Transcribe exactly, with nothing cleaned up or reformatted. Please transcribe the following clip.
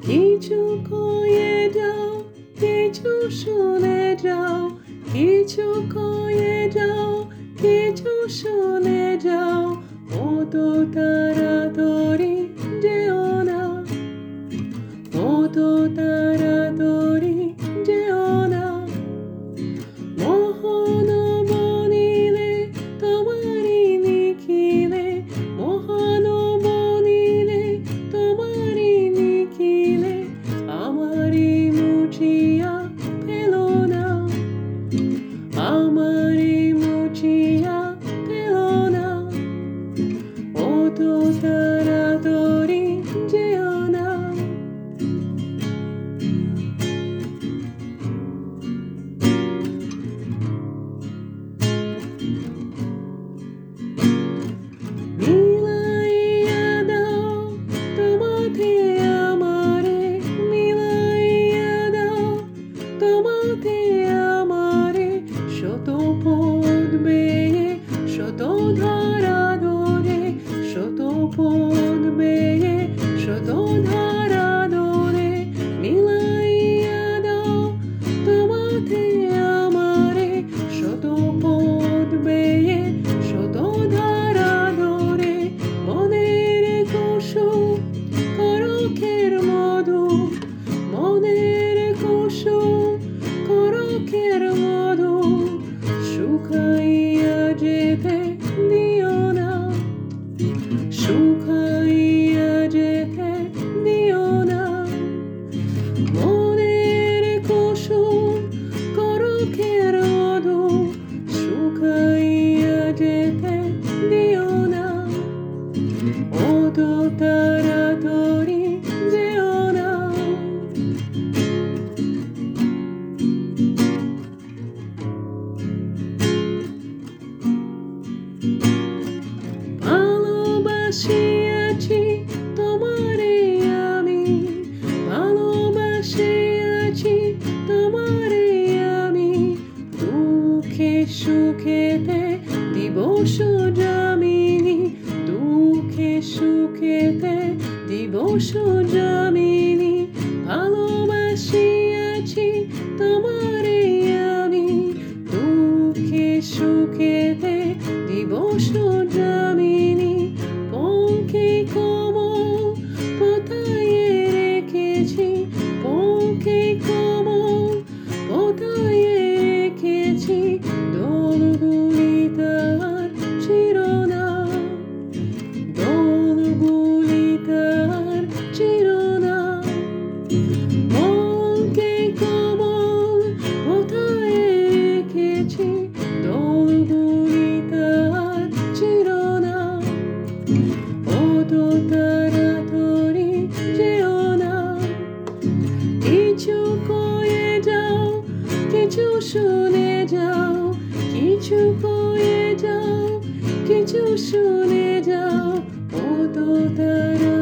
কিছু কয়ে যাও, কিছু শুনে যাও, কিছু কয়ে যাও, কিছু শুনে যাও, অত তাড়াতাড়ি যেও না, অত তাড়াতাড়ি যেও না। মোহন বনিলে তোমারি নিখিলে, মোহন বনিলে তোমারি নিখিলে, আমারি মুছিয়া ফেলো না, আমারি মুছিয়া ফেলো না, অত তাড়াতাড়ি যেও না। মিলাইয়া দাও তোমাতে আমারে, মিলাইয়া দাও তোমাতে আমারে, শত পথ বেয়ে শত ধারা ধরে, শত পথ বেয়ে শত ধারা ধরে, মিলাইয়া দাও তোমাতে আমারে, শত পথ বেয়ে শত ধারা ধরে, মনের কুসুম করকের মধু, মনের কুসুম করকের মধু, শুকাইয়া যেতে দিও না, শুকাইয়া যেতে দিও না। মনের কুসুম করকের মধু, শুকাইয়া যেতে দিও না, অত তাড়াতাড়ি যেও না। ভালোবাসিয়াছি তোমারে আমি, ভালোবাসিয়াছি তোমারে আমি, দুঃখে সুখেতে দিবস জামিনী, দুঃখে সুখেতে দিবস জামিনী, ভালোবাসিয়াছি তোমারে আমি, দুঃখে সুখেতে দিবস জামিনী, পঙ্কে কোমল পোতায়ে রেখেছি, পঙ্কে কোমল পোতায়ে রেখেছি, দোলগুলি তার চিরনা, দোলগুলি তার চিরনা, পঙ্কে কোমল পোতায়ে রেখেছি, দোলগুলি তার চিরনা, অত তাড়াতাড়ি যেও না। কিছু কয়ে যাও, কিছু শুনে যাও, কিছু কয়ে যাও, কিছু শুনে যাও, অত তাড়াতাড়ি